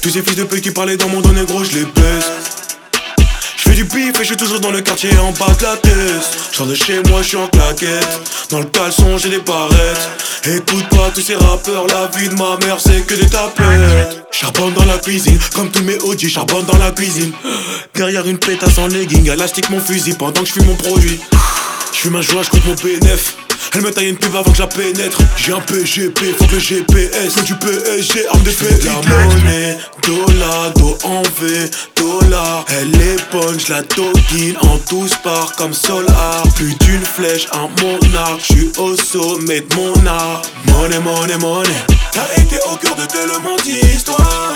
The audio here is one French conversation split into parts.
Tous ces fils de pute qui parlaient dans mon dos négro, je les baisse. J'fais du bif et j'suis toujours dans le quartier en bas de la tête. J'sors de chez moi, j'suis en claquette. Dans le caleçon, j'ai des barrettes. Écoute pas tous ces rappeurs, la vie de ma mère c'est que des tapettes. Charbonne dans la cuisine, comme tous mes OG, charbonne dans la cuisine. Derrière une pétasse en legging, élastique mon fusil pendant que j'fume mon produit. J'fume un joint, j'compte mon PNF. Elle me taille une pub avant que je la pénètre. J'ai un PGP, faut que le GPS faut du PSG, arme de fée. La monnaie, dollar, dos en V, dollar. Elle est punch, la toquine en tous part comme Solar. Plus d'une flèche, un monarque, j'suis au sommet de mon art. Money, money, money. T'as été au cœur de tellement d'histoires.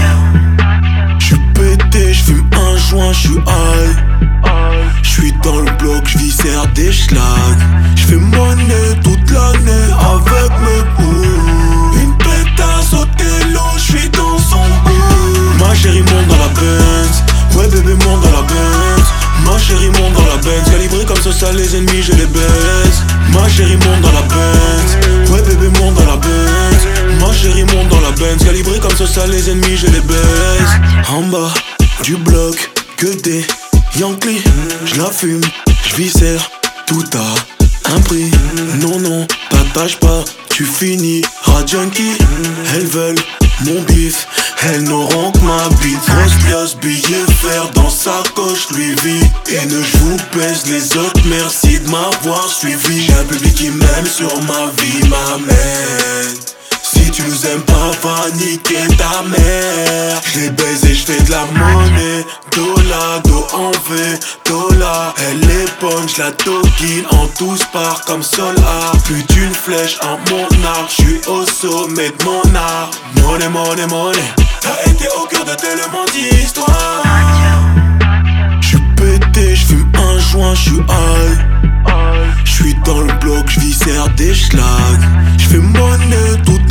J'suis pété, j'fume un joint, j'suis high. J'suis dans le bloc, j'viscère des schlags. J'fais monnaie toute l'année avec mes bouts. Une pétasse au télo, j'suis dans son bout. Ma chérie monte dans la Benz. Ouais bébé monte dans la Benz. Ma chérie monte dans la Benz. Calibré comme ça les ennemis je les baise. Ma chérie monte dans la Benz. Ouais bébé monte dans la Benz. Ma chérie monte dans la Benz. Calibré comme ça les ennemis je les baise. En bas du bloc, que des Yankee, j'la fume, j'viscère, tout a un prix. Non, non, t'attaches pas, tu finis junkie. Elles veulent mon bif, elles n'auront que ma bite. Grosse pièce, billet fer dans sa coche, Louis V. Et ne j'vous pèse les autres, merci de m'avoir suivi. J'ai un public qui m'aime sur ma vie, m'amène. Si tu nous aimes pas, va niquer ta mère. J'les baise et j'fais de la monnaie. Dollar, dos en V, dollar. Elle est punch, la toquine en tous part comme Solar. Plus d'une flèche, un monarque. J'suis au sommet de mon art. Money, money, money. T'as été au cœur de tellement d'histoires. J'suis pété, j'fume un joint, j'suis high. J'suis dans le bloc, j'viscère des schlags. J'fais monnaie toute